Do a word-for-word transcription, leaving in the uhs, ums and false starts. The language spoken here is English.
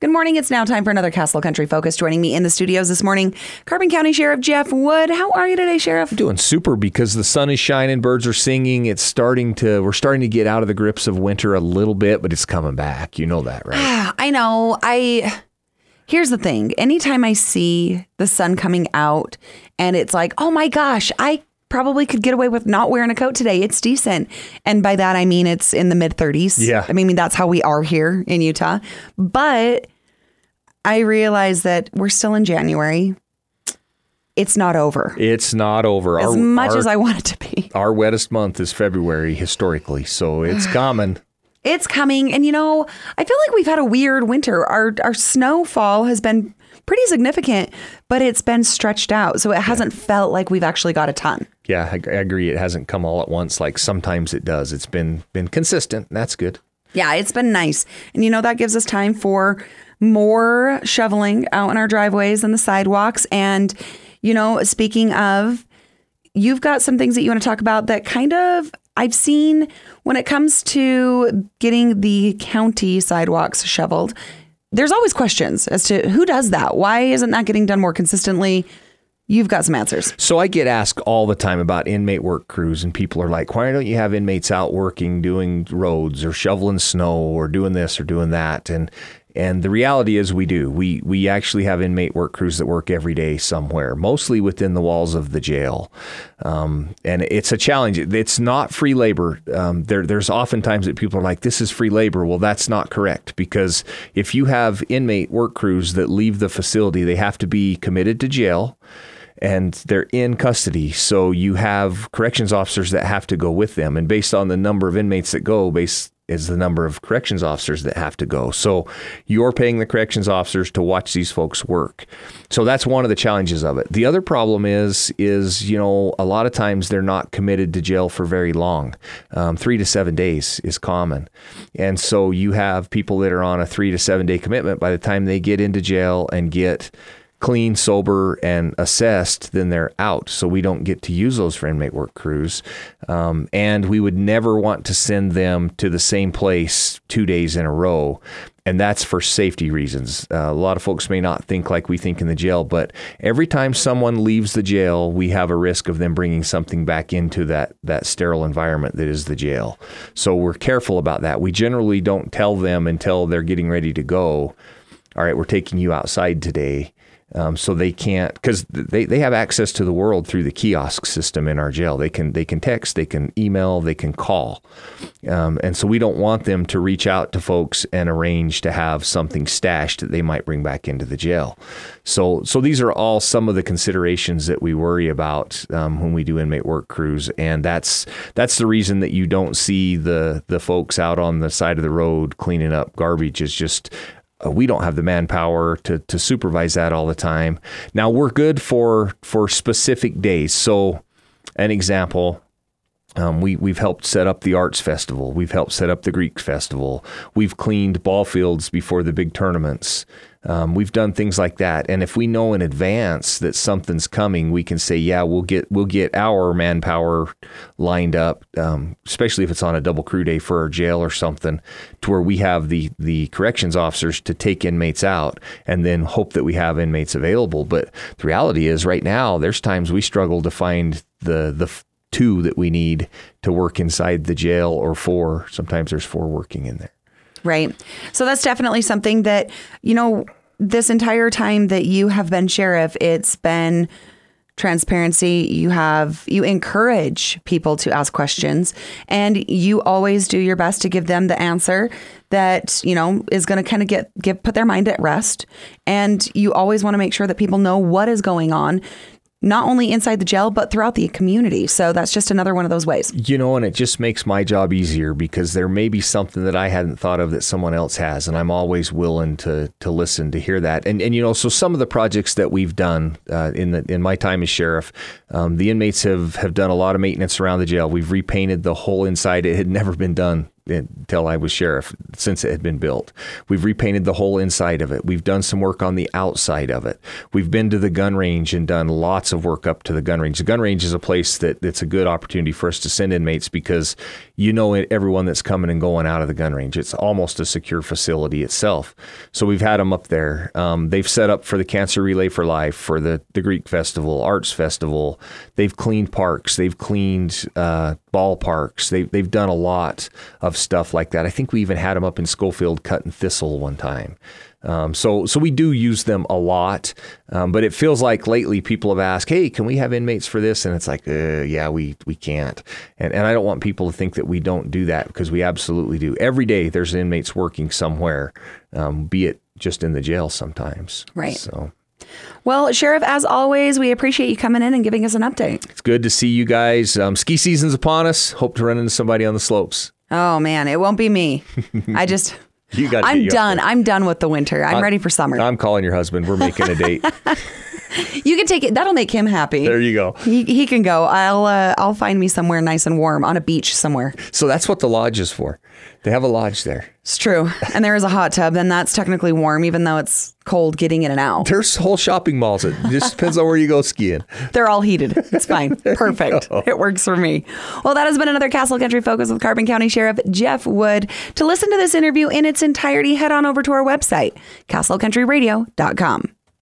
Good morning. It's now time for another Castle Country Focus. Joining me in the studios this morning, Carbon County Sheriff Jeff Wood. How are you today, Sheriff? Doing super because the sun is shining, birds are singing. It's starting to, we're starting to get out of the grips of winter a little bit, but it's coming back. You know that, right? I know. I, here's the thing. Anytime I see the sun coming out and it's like, oh my gosh, I probably could get away with not wearing a coat today. It's decent. And by that, I mean, it's in the mid thirties. Yeah. I mean, that's how we are here in Utah. But I realize that we're still in January. It's not over. It's not over. As our, much our, as I want it to be. Our wettest month is February historically, so it's coming. It's coming. And, you know, I feel like we've had a weird winter. Our our snowfall has been pretty significant, but it's been stretched out. So it hasn't yeah. felt like we've actually got a ton. Yeah, I, I agree. It hasn't come all at once like sometimes it does. It's been been consistent. And that's good. Yeah, it's been nice. And, you know, that gives us time for more shoveling out in our driveways and the sidewalks. And, you know, speaking of, you've got some things that you want to talk about that kind of I've seen when it comes to getting the county sidewalks shoveled. There's always questions as to who does that. Why isn't that getting done more consistently? You've got some answers. So I get asked all the time about inmate work crews, and people are like, why don't you have inmates out working, doing roads or shoveling snow or doing this or doing that? And And the reality is we do. We we actually have inmate work crews that work every day somewhere, mostly within the walls of the jail. Um, and it's a challenge. It's not free labor. Um, there, there's oftentimes that people are like, this is free labor. Well, that's not correct, because if you have inmate work crews that leave the facility, they have to be committed to jail and they're in custody. So you have corrections officers that have to go with them. And based on the number of inmates that go, based is the number of corrections officers that have to go. So you're paying the corrections officers to watch these folks work. So that's one of the challenges of it. The other problem is, is, you know, a lot of times they're not committed to jail for very long. Um, three to seven days is common. And so you have people that are on a three to seven day commitment. By the time they get into jail and get clean, sober, and assessed, then they're out. So we don't get to use those for inmate work crews. Um, and we would never want to send them to the same place two days in a row. And that's for safety reasons. Uh, a lot of folks may not think like we think in the jail, but every time someone leaves the jail, we have a risk of them bringing something back into that, that sterile environment that is the jail. So we're careful about that. We generally don't tell them until they're getting ready to go, all right, we're taking you outside today. Um, so they can't, because they, they have access to the world through the kiosk system in our jail. They can they can text, they can email, they can call. Um, and so we don't want them to reach out to folks and arrange to have something stashed that they might bring back into the jail. So so these are all some of the considerations that we worry about um, when we do inmate work crews. And that's that's the reason that you don't see the the folks out on the side of the road cleaning up garbage. Is just we don't have the manpower to to supervise that all the time. Now, we're good for for specific days. So an example, um, we, we've helped set up the Arts Festival. We've helped set up the Greek Festival. We've cleaned ball fields before the big tournaments. Um, we've done things like that. And if we know in advance that something's coming, we can say, yeah, we'll get we'll get our manpower lined up, um, especially if it's on a double crew day for our jail or something, to where we have the the corrections officers to take inmates out and then hope that we have inmates available. But the reality is right now, there's times we struggle to find the the two that we need to work inside the jail, or four. Sometimes there's four working in there. Right. So that's definitely something that, you know, this entire time that you have been sheriff, it's been transparency. You have, you encourage people to ask questions, and you always do your best to give them the answer that, you know, is going to kind of get, get, put their mind at rest. And you always want to make sure that people know what is going on, not only inside the jail, but throughout the community. So that's just another one of those ways. You know, and it just makes my job easier, because there may be something that I hadn't thought of that someone else has. And I'm always willing to to listen, to hear that. And, and you know, so some of the projects that we've done uh, in the in my time as sheriff, um, the inmates have, have done a lot of maintenance around the jail. We've repainted the whole inside. It had never been done until I was sheriff, since it had been built. We've repainted the whole inside of it. We've done some work on the outside of it. We've been to the gun range and done lots of work up to the gun range. The gun range is a place that it's a good opportunity for us to send inmates because you know everyone that's coming and going out of the gun range. It's almost a secure facility itself. So we've had them up there. Um, they've set up for the Cancer Relay for Life, for the, the Greek Festival, Arts Festival. They've cleaned parks. They've cleaned uh, ballparks. They've, they've done a lot of stuff like that. I think we even had them up in Schofield cutting thistle one time. Um, so so we do use them a lot, um, but it feels like lately people have asked, hey, can we have inmates for this? And it's like, uh, yeah, we we can't. And and I don't want people to think that we don't do that, because we absolutely do. Every day there's inmates working somewhere, um, be it just in the jail sometimes. Right. So. Well, Sheriff, as always, we appreciate you coming in and giving us an update. It's good to see you guys. Um, ski season's upon us. Hope to run into somebody on the slopes. Oh, man, it won't be me. I just, you gotta I'm you done. I'm done with the winter. I'm, I'm ready for summer. I'm calling your husband. We're making a date. You can take it. That'll make him happy. There you go. He he can go. I'll uh, I'll find me somewhere nice and warm on a beach somewhere. So that's what the lodge is for. They have a lodge there. It's true. And there is a hot tub, and that's technically warm, even though it's cold getting in and out. There's whole shopping malls. It just depends on where you go skiing. They're all heated. It's fine. Perfect. It works for me. Well, that has been another Castle Country Focus with Carbon County Sheriff Jeff Wood. To listen to this interview in its entirety, head on over to our website, castle country radio dot com.